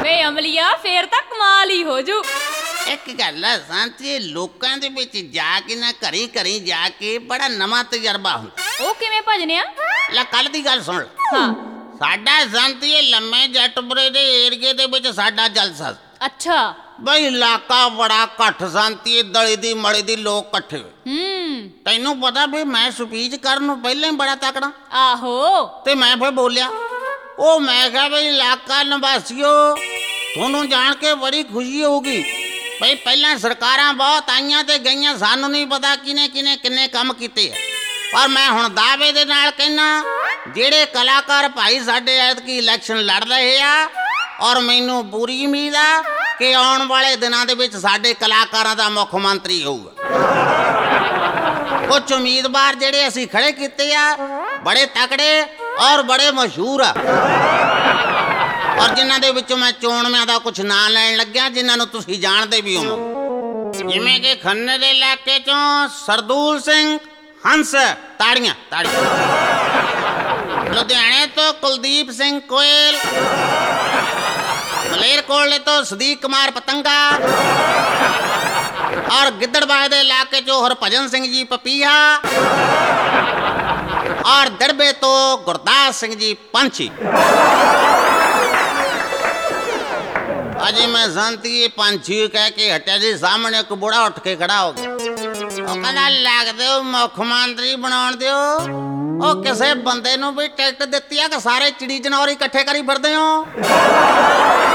ਵੇ ਅਮਲੀਆ ਫੇਰ ਤਾਂ ਕਮਾਲ ਹੀ ਹੋ ਜੂ। ਇੱਕ ਗੱਲ ਆ ਸੰਤਰੀ, ਲੋਕਾਂ ਦੇ ਵਿੱਚ ਜਾ ਕੇ ਨਾ ਘਰੀ ਘਰੀ ਜਾ ਕੇ ਬੜਾ ਨਵਾਂ ਤਜਰਬਾ ਹੁੰਦਾ। ਉਹ ਕਿਵੇਂ ਭਜਨਿਆ? ਲੈ ਕੱਲ ਦੀ ਗੱਲ ਸੁਣ। ਹਾਂ। ਸਾਡਾ ਸੰਤਰੀ ਲੰਮੇ ਜੱਟਪੁਰੇ ਦੇ ਏਰੀਏ ਦੇ ਵਿੱਚ ਸਾਡਾ ਜਲਸਾ। ਅੱਛਾ। ਬਈ ਇਲਾਕਾ ਬੜਾ ਘੱਟ ਸੰਤਰੀ, ਦਲੀ ਦੀ ਮੜੀ ਦੀ ਲੋਕ ਇਕੱਠੇ ਹੋਏ। ਤੈਨੂੰ ਪਤਾ ਵੀ ਮੈਂ ਸਪੀਚ ਕਰਨ ਨੂੰ ਪਹਿਲਾਂ ਹੀ ਬੜਾ ਤਕੜਾ। ਆਹੋ। ਤੇ ਮੈਂ ਫਿਰ ਬੋਲਿਆ, ਉਹ ਮੈਂ ਕਿਹਾ ਬਈ ਇਲਾਕਾ ਨਿਵਾਸੀਓ, ਤੁਹਾਨੂੰ ਜਾਣ ਕੇ ਬੜੀ ਖੁਸ਼ੀ ਹੋਊਗੀ ਬਈ ਪਹਿਲਾਂ ਸਰਕਾਰਾਂ ਬਹੁਤ ਆਈਆਂ ਤੇ ਗਈਆਂ, ਸਾਨੂੰ ਨਹੀਂ ਪਤਾ ਕਿਨੇ ਕਿਨੇ ਕਿੰਨੇ ਕੰਮ ਕੀਤੇ ਆ, ਪਰ ਮੈਂ ਹੁਣ ਦਾਅਵੇ ਦੇ ਨਾਲ ਕਹਿਣਾ, ਜਿਹੜੇ ਕਲਾਕਾਰ ਭਾਈ ਸਾਡੇ ਐਤਕੀ ਇਲੈਕਸ਼ਨ ਲੜ ਰਹੇ ਆ, ਔਰ ਮੈਨੂੰ ਪੂਰੀ ਉਮੀਦ ਆ ਕਿ ਆਉਣ ਵਾਲੇ ਦਿਨਾਂ ਦੇ ਵਿੱਚ ਸਾਡੇ ਕਲਾਕਾਰਾਂ ਦਾ ਮੁੱਖ ਮੰਤਰੀ ਹੋਊਗਾ। ਕੁਝ ਉਮੀਦਵਾਰ ਜਿਹੜੇ ਅਸੀਂ ਖੜੇ ਕੀਤੇ ਆ ਬੜੇ ਤਕੜੇ ਔਰ ਬੜੇ ਮਸ਼ਹੂਰ ਆ, ਔਰ ਜਿਨ੍ਹਾਂ ਦੇ ਵਿੱਚੋਂ ਮੈਂ ਚੋਣਵਿਆਂ ਦਾ ਕੁਝ ਨਾਂ ਲੈਣ ਲੱਗਿਆ ਜਿਨ੍ਹਾਂ ਨੂੰ ਤੁਸੀਂ ਜਾਣਦੇ ਵੀ ਹੋ, ਜਿਵੇਂ ਕਿ ਖੰਨੇ ਦੇ ਇਲਾਕੇ ਚੋਂ ਸਰਦੂਲ ਸਿੰਘ ਹੰਸ, ਤਾੜੀਆਂ ਤਾੜੀਆਂ। ਲੁਧਿਆਣੇ ਤੋਂ ਕੁਲਦੀਪ ਸਿੰਘ ਕੋਇਲ, ਮਲੇਰਕੋਟਲੇ ਤੋਂ ਸਦੀਕ ਕੁਮਾਰ ਪਤੰਗਾ, ਔਰ ਗਿੱਦੜਬਾਹੇ ਦੇ ਇਲਾਕੇ ਚੋਂ ਹਰਭਜਨ ਸਿੰਘ ਜੀ ਪਪੀਹਾ, ਔਰ ਦੜਬੇ ਤੋਂ ਗੁਰਦਾਸ ਸਿੰਘ ਜੀ ਪੰਛੀ। ਅਜੇ ਮੈਂ ਸੰਤੀ ਪੰਛੀ ਕਹਿ ਕੇ ਹਟਿਆ ਜੀ, ਸਾਹਮਣੇ ਇੱਕ ਬੁੜਾ ਉੱਠ ਕੇ ਖੜਾ ਹੋ ਗਿਆ। ਉਹ ਕਹਿੰਦਾ ਲੱਗਦੇ ਹੋ ਮੁੱਖ ਮੰਤਰੀ ਬਣਾਉਣ ਦਿਓ, ਉਹ ਕਿਸੇ ਬੰਦੇ ਨੂੰ ਵੀ ਟਿਕਟ ਦਿੱਤੀ ਆ ਕਿ ਸਾਰੇ ਚਿੜੀ ਜਨੌਰ ਇਕੱਠੇ ਕਰੀ ਫਿਰਦੇ ਹੋ?